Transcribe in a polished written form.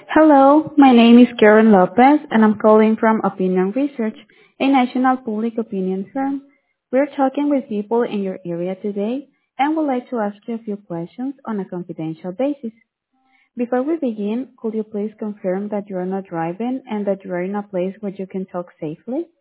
Hello, my name is Karen Lopez, and I'm calling from Opinion Research, a national public opinion firm. We're talking with people in your area today and would like to ask you a few questions on a confidential basis. Before we begin, could you please confirm that you are not driving and that you are in a place where you can talk safely?